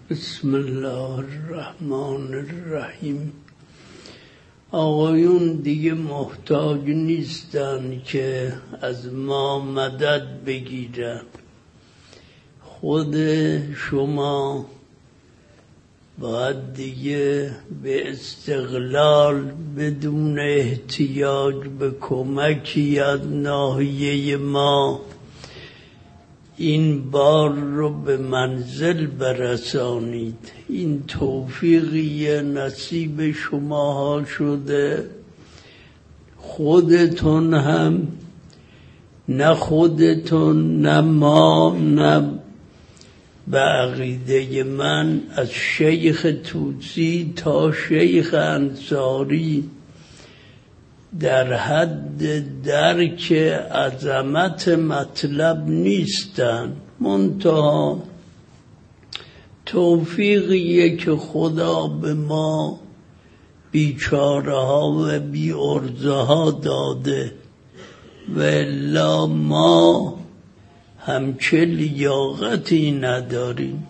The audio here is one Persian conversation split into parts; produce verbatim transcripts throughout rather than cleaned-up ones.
بسم الله الرحمن الرحیم. آقایون دیگه محتاج نیستن که از ما مدد بگیرن. خود شما باید دیگه به استقلال بدون احتیاج به کمکی از ناحیه ما این بار رو به منزل برسانید. این توفیقی نصیب شماها شده. خودتون هم نه خودتون نه ما نه به عقیده من از شیخ توسی تا شیخ انصاری در حد درک عظمت مطلب نیستن. منتها توفیقیه که خدا به ما بیچاره ها و بی ارزه ها داده و الا ما همچه لیاقتی نداریم.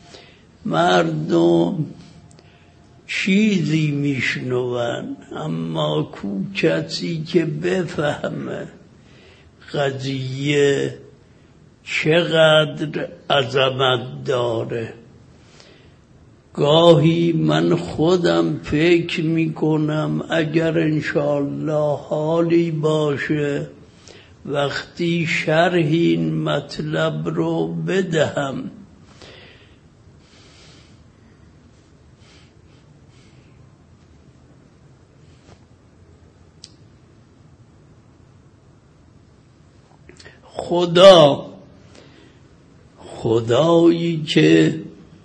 مردم چیزی میشنون اما کو کسی که بفهمه قضیه چقدر عظمت داره. گاهی من خودم فکر میکنم اگر انشاءالله حالی باشه وقتی شرح این مطلب رو بدهم خدا خدایی که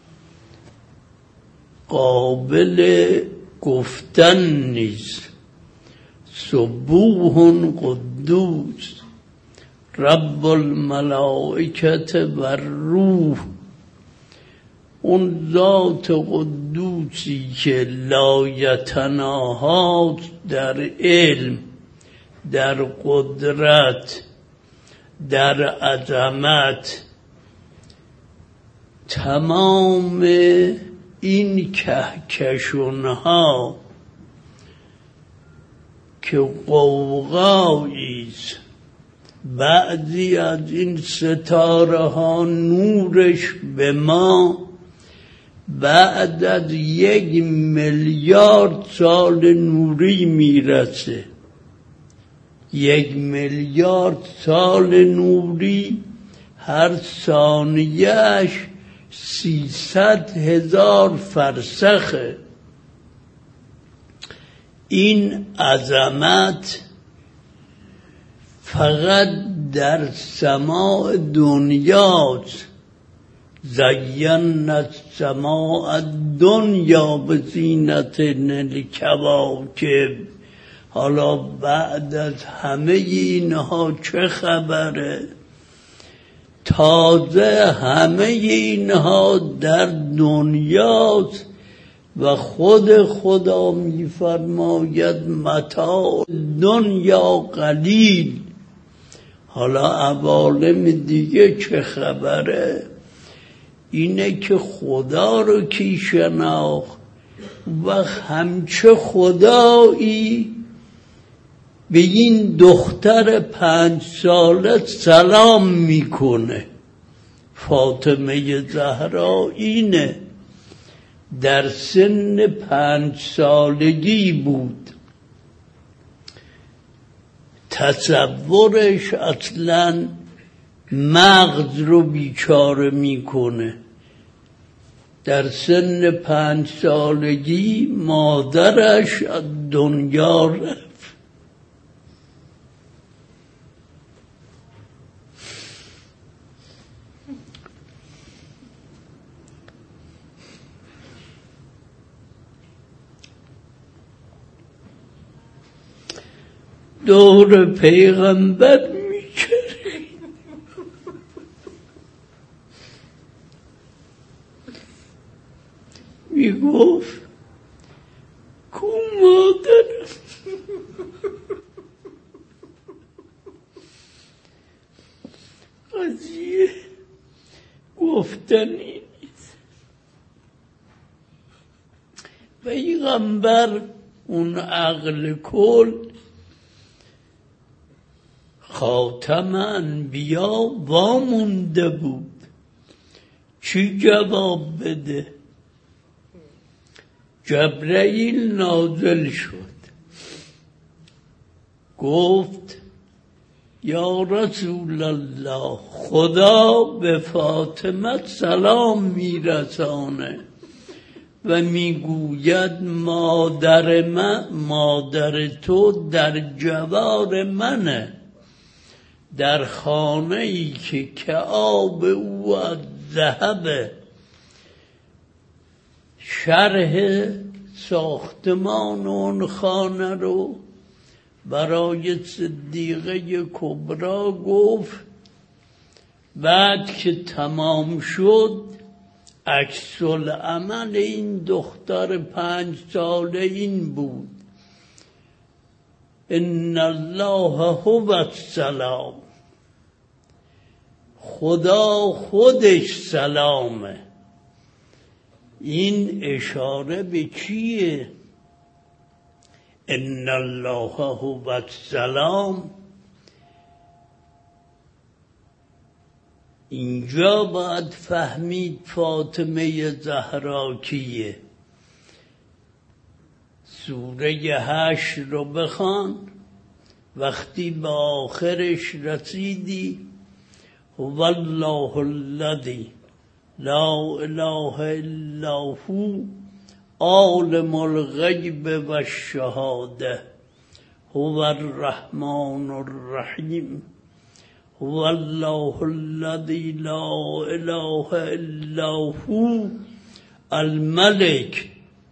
قابل گفتن نیست، سبوح قدوس رب الملائکت و روح، اون ذات قدوسی که لایتناهات در علم، در قدرت، در عظمت، تمام این کهکشان‌ها که قوقاییست، بعضی از این ستاره ها نورش به ما بعد از یک میلیارد سال نوری میرسه. یک میلیارد سال نوری هر ثانیهش سیصد هزار فرسخه. این عظمت فقط در سماع دنیاست. زینا السماء الدنیا بزینة الکواکب. حالا بعد از همه اینها چه خبره؟ تازه همه اینها در دنیاست و خود خدا میفرماید متاع دنیا قلیل. حالا عوالم دیگه چه خبره؟ اینه که خدا رو کی شناخت و همچه خدایی به این دختر پنج ساله سلام میکنه. فاطمه زهرا اینه، در سن پنج سالگی بود. تصورش اصلا مغز رو بیچاره میکنه. در سن پنج سالگی مادرش از دنیا رفت. دور پیغمبر میکره، میگفت کو مادرم، قضیه گفتنی نیست. پیغمبر اون عقل کل خاتم انبیا وامونده بود، چی جواب بده؟ جبرئیل نازل شد، گفت یا رسول الله، خدا به فاطمه سلام میرسانه و میگوید مادر من، مادر تو در جوار منه، در خانه ای که کعاب او از ذهبه. شرح ساختمان اون خانه رو برای صدیقه کبرا گفت. بعد که تمام شد عکس العمل این دختر پنج ساله این بود: ان الله هو السلام، خدا خودش سلامه. این اشاره به چیه؟ ان الله هو السلام. اینجا باید فهمید فاطمه زهرا کیه. سوره هشت رو بخوان، وقتی به آخرش رسیدی هو الله الذی لا اله الا هو عالم الغیب و الشهاده هو الرحمن الرحیم هو الله الذی لا اله الا هو الملک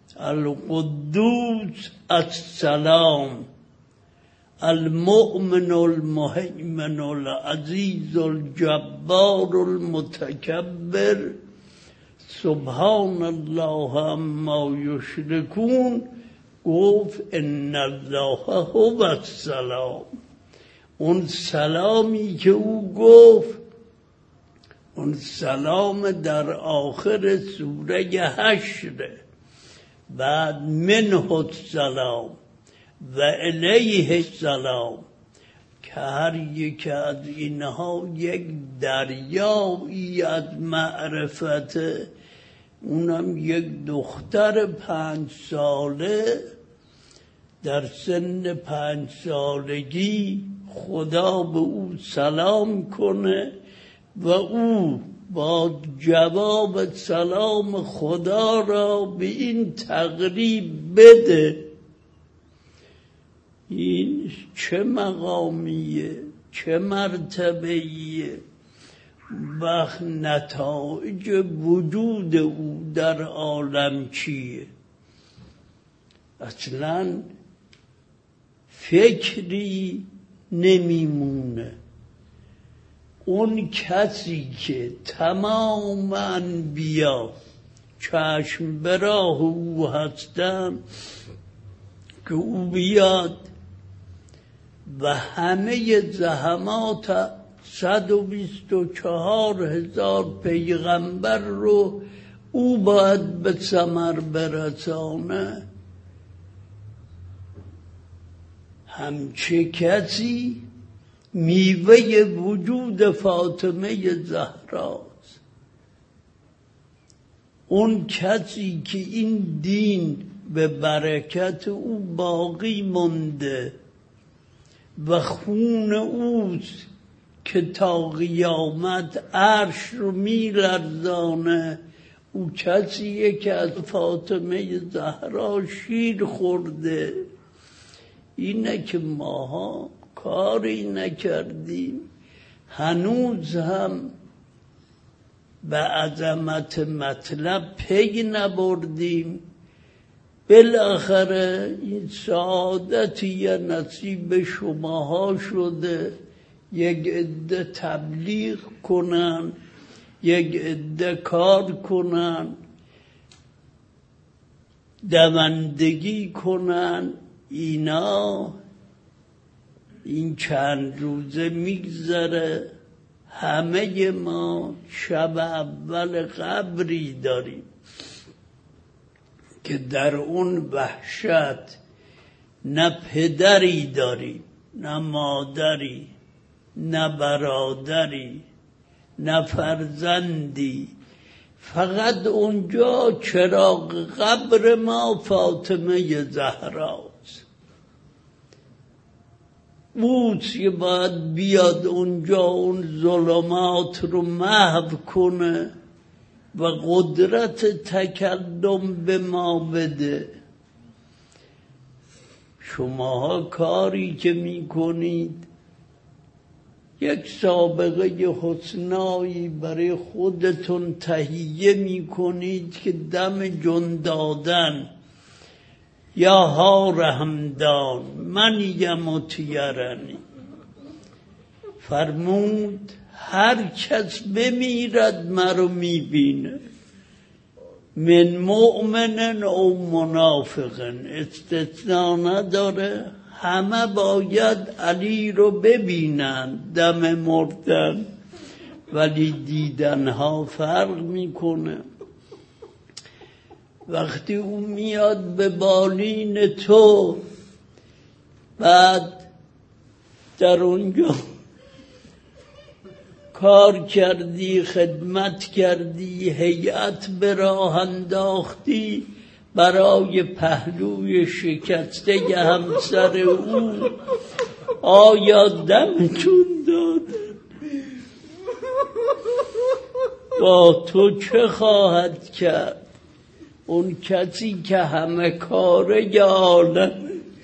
القدوس السلام المؤمن المهیمن العزیز الجبار المتکبر سبحان الله عما یشرکون. گفت ان الله هو السلام. اون سلامی که او گفت، اون سلام در آخر سوره هشره. بعد منه السلام و الیه السلام، که هر یک از اینها یک دریایی از معرفته. اونم یک دختر پنج ساله در سن پنج سالگی خدا به او سلام کنه و او با جواب سلام خدا را به این تقریب بده. این چه مقامیه، چه مرتبهیه و نتایج وجود او در عالم چیه؟ اصلا فکری نمیمونه. اون کسی که تمام انبیا چشم به راه او هستن که او بیاد و همه زحمات صد و بیست و چهار هزار پیغمبر رو او باید به ثمر برسانه. همچه کسی میوه وجود فاطمه زهراست. اون کسی که این دین به برکت او باقی مونده و خون اوست که تا قیامت عرش رو میلرزانه. او کسیه که از فاطمه زهرا شیر خورده. اینه که ماها کاری نکردیم، هنوز هم به عظمت مطلب پی نبردیم. بالاخره این سعادتی نصیب شماها شده، یک عده تبلیغ کنن، یک عده کار کنن، دوندگی کنن. اینا این چند روزه میگذره. همه ما شب اول قبری داریم که در اون وحشت نه پدری داری، نه مادری، نه برادری، نه فرزندی، فقط اونجا چراغ قبر ما فاطمه زهراست. اوست که باید بیاد اونجا اون ظلمات رو محو کنه و قدرت تکلم به ما بده. شماها کاری که میکنید یک سابقه حسنایی برای خودتون تهیه میکنید که دم جون دادن یا ها رحمدان من یموتیرنی فرمود هر کس بمیرد مرو میبینه، من مؤمن او منافقن، استثناء نداره، همه باید علی رو ببینن دم مردن، ولی دیدنها فرق میکنه. وقتی او میاد به بالین تو، بعد در اونجا کار کردی، خدمت کردی، هیئت به راه انداختی برای پهلوی شکسته همسر او، آیا دمتون دادن؟ با تو چه خواهد کرد اون کسی که همه کاره عالم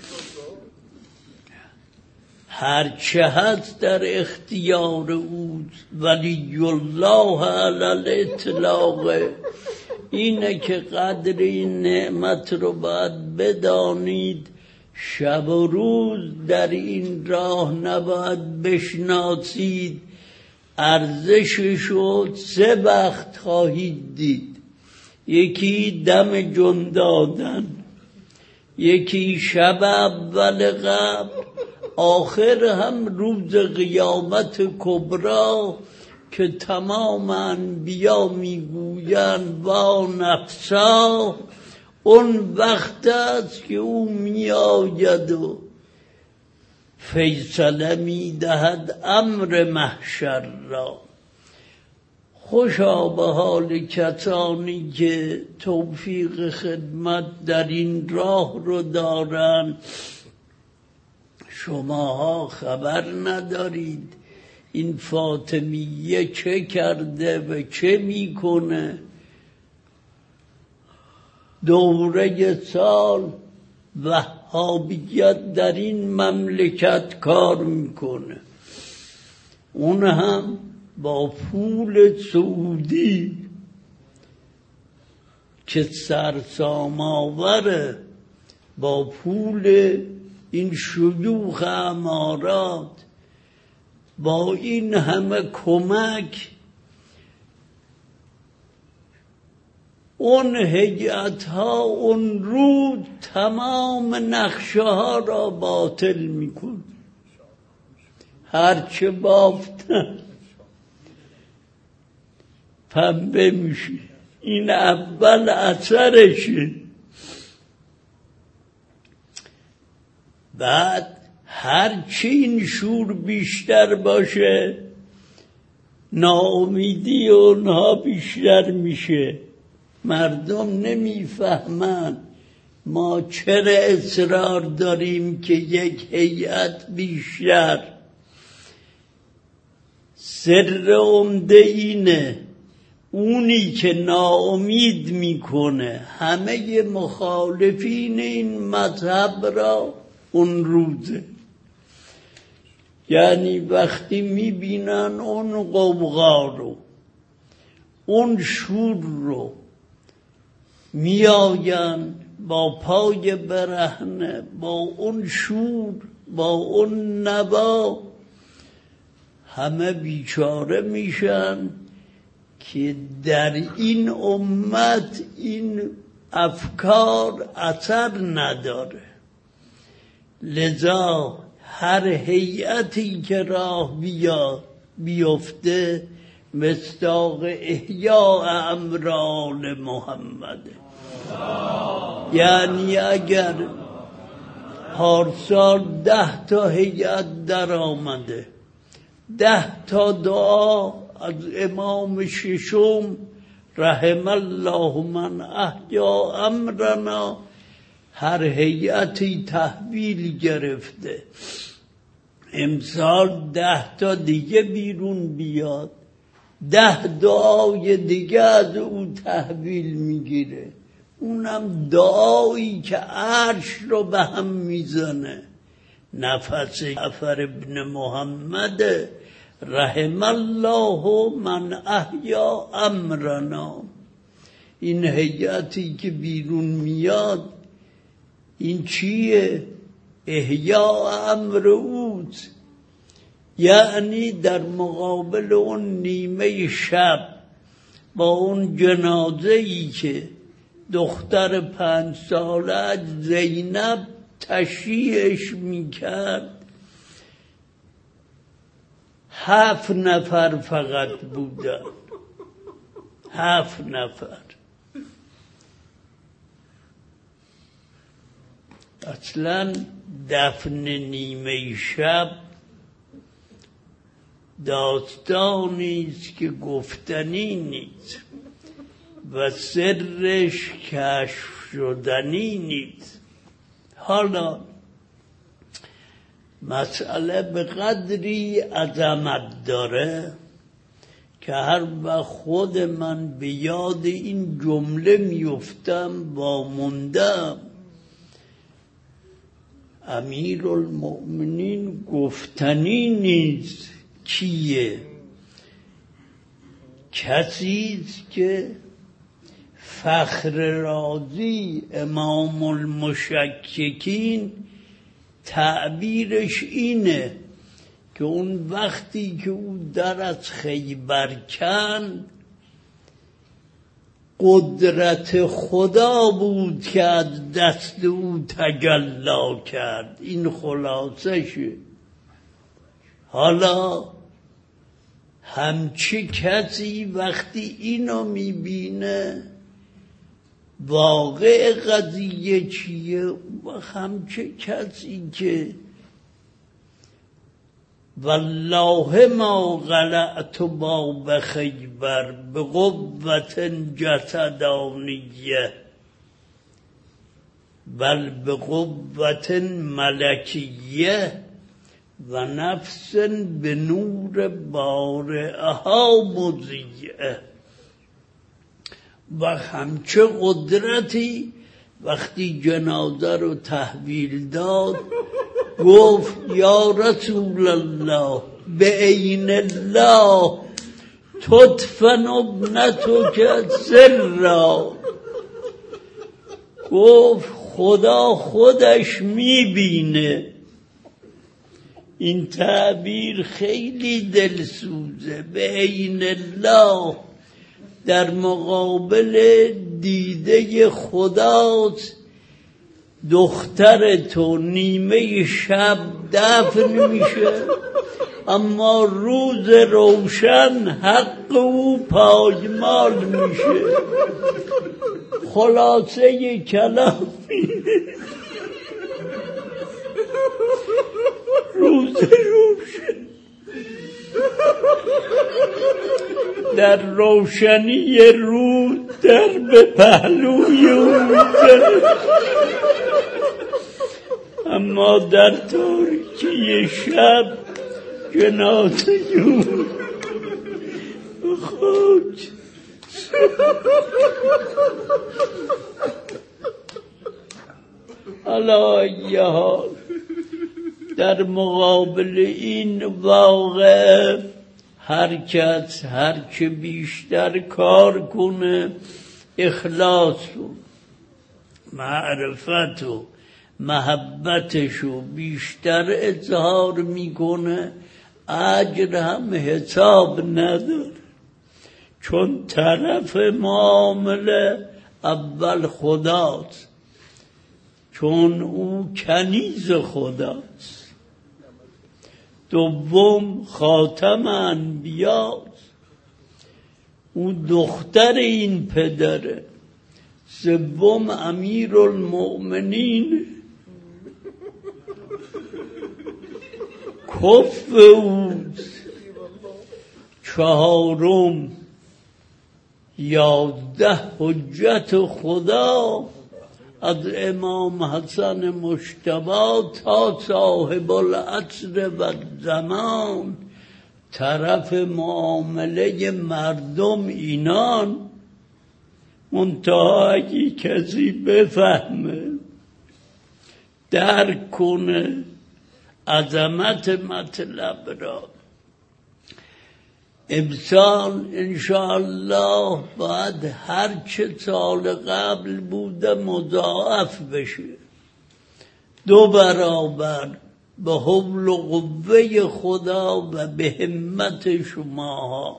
هرچه هست در اختیار اوست، ولی الله علی الاطلاق. اینه که قدر این نعمت رو باید بدانید، شب و روز در این راه نباید بشناسید، ارزشش رو سه وقت خواهید دید. یکی دم جون دادن، یکی شب اول قبر، آخر هم روز قیامت کبرا که تمام انبیا میگویند با نفسا. اون وقت است که او میآید و فیصله میدهد امر محشر را. خوشا به حال کسانی که توفیق خدمت در این راه رو دارند. شماها خبر ندارید این فاطمیه چه کرده و چه میکنه. دوره سال وهابیت در این مملکت کار میکنه، اون هم با پول سعودی که سرسام آوره، با پول این شیوخ امارات، با این همه کمک، اون هیئت ها اون روز تمام نقشه ها را باطل میکن. هرچه بافتن پنبه میشه. این اول اثرشه. بعد هرچی این شور بیشتر باشه ناامیدی اونها بیشتر میشه. مردم نمیفهمن ما چرا اصرار داریم که یک هیئت بیشتر. سر عمده اینه، اونی که ناامید میکنه همه مخالفین این مذهب را اون روزه، یعنی وقتی میبینن اون قوقا رو، اون شور رو، میآین با پای برهنه، با اون شور، با اون نوا، همه بیچاره میشن که در این امت این افکار اثر نداره. لذا هر هیئتی که راه بیاد بیفته مصداق احیاء امران محمد. یعنی اگر پارسال ده تا هیئت در آمده، ده تا دعا از امام ششم رحم الله من احیا امرنا، هر هیئتی تحویل گرفته. امسال ده تا دیگه بیرون بیاد، ده دعای دیگه از او تحویل میگیره، اونم دعایی که عرش رو به هم میزنه. نفس جعفر ابن محمد رحم الله من احیا امرنا. این هیئتی که بیرون میاد این چیه؟ احیا امر اوست. یعنی در مقابل اون نیمه شب با اون جنازه‌ای که دختر پنج ساله زینب تشییعش میکرد، هفت نفر فقط بودن، هفت نفر. اصلا دفن نیمه شب داستانی است که گفتنی نیست و سرش کشف شدنی نیست. حالا مسئله به قدری عظمت داره که هر وقت خود من به یاد این جمله میفتم با موندم. امیرالمؤمنین گفتنی نیست. کیه؟ کسیست که فخر رازی امام المشککین تعبیرش اینه که اون وقتی که او در از خیبر کند، قدرت خدا بود که از دست او تجلا کرد. این خلاصشه. حالا همچی کسی وقتی اینو میبینه واقع قضیه چیه؟ و همچی کسی که والله ما غلعت باب خیبر به قوت جسدانیه بل به قوت ملکیه و نفس به نور بارئها مضیئه. و همچه قدرتی وقتی جنازه رو تحویل داد گفت یا رسول الله به عین الله تدفن ابنتک سرا. گفت خدا خودش میبینه. این تعبیر خیلی دلسوزه. به عین الله در مقابل دیده خداست. دختر تو نیمه شب دفن میشه، اما روز روشن حق او پایمال میشه. خلاصه کلام اینه روز روشن در روشنی روز در به پهلوی او اما در تاریکی شب جنازه او خاک. حالا یه حال در مقابل این واقع هر کس هر چه بیشتر کار کنه، اخلاص و معرفت و محبتشو بیشتر اظهار میکنه، اجر هم حساب نداره. چون طرف معامله اول خداست، چون او کنیز خداست. دوم خاتم انبیاست. او دختر این پدره. سوم امیرالمؤمنین کف اوست. چهارم یازده حجت خدا از امام حسن مجتبی تا صاحب العصر و زمان طرف معامله مردم اینان. منتها اگه کسی بفهمه درک کنه عظمت مطلب را، امسال انشاءالله باید هر چه سال قبل بوده مضاعف بشه، دو برابر، به حول و قوه خدا و به همت شماها.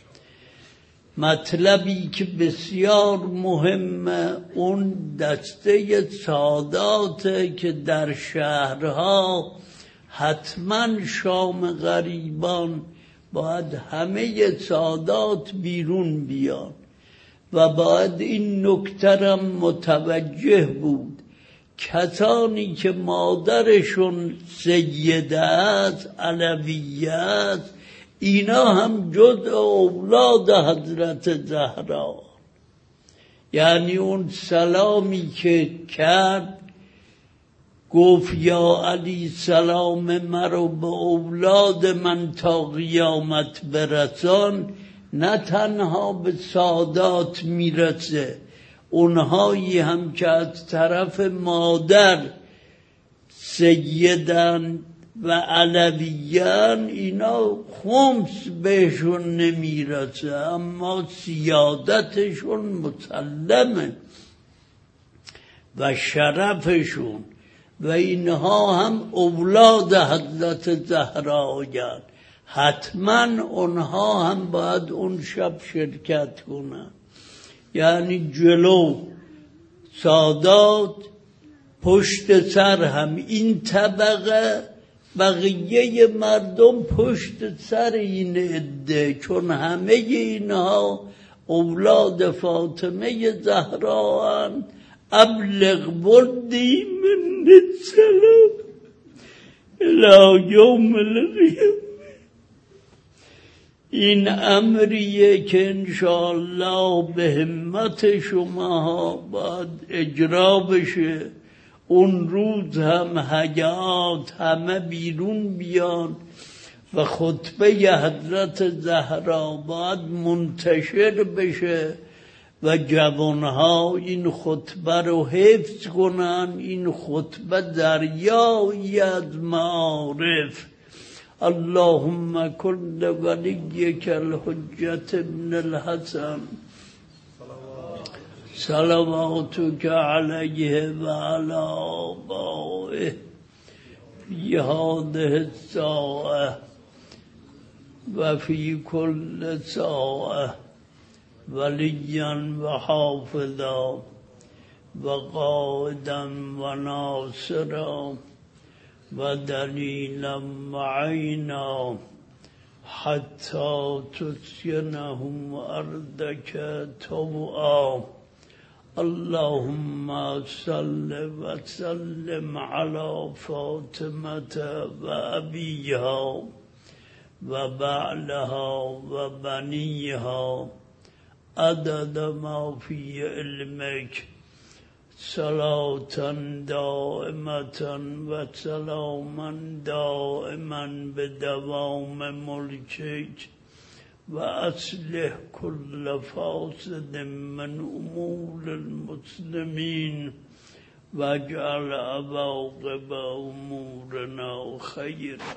مطلبی که بسیار مهمه اون دسته ساداته که در شهرها حتما شام غریبان باید همه سادات بیرون بیان و باید این نکترم متوجه بود کسانی که مادرشون سیده است، علویه است، اینا هم جز اولاد حضرت زهرا. یعنی اون سلامی که کرد گفت یا علی سلام مرا به اولاد من تا قیامت برسان، نه تنها به سادات میرسه، اونهایی هم که از طرف مادر سیدن و علویان اینا خمس بهشون نمیرسه، اما سیادتشون مسلمه و شرفشون، و اینها هم اولاد حضرت زهرایان، حتما اونها هم باید اون شب شرکت کنن. یعنی جلو سادات، پشت سر هم این طبقه، بقیه مردم پشت سر این عده، چون همه اینها اولاد فاطمه زهرا. ابلغ بردی من السلام الى یوم القیامه. این امریه که انشاءالله به همت شما باید اجرا بشه. اون روز هم حیات همه بیرون بیان و خطبه حضرت زهرا باید منتشر بشه و جوانها این خطبه رو حفظ کنن. این خطبه دریایی از معارف. اللهم کن ولیک الحجت ابن الحسن صلواتک علیه و علی آبائه فی هذه الساعه و فی کل ساعه ولیا و حافظا و قائدا و ناصرا و دلیلا و عینا حتی تسکنهم ارضک طوعا. اللهم صل و سلم علی فاطمة و ابیها و بعلها و بنیها عدد ما فی علمک صلاة دائمة و سلاما دائما بدوام ملکک و اصلح كل فاسد من امور المسلمین و اجعل عواقب امورنا خیر.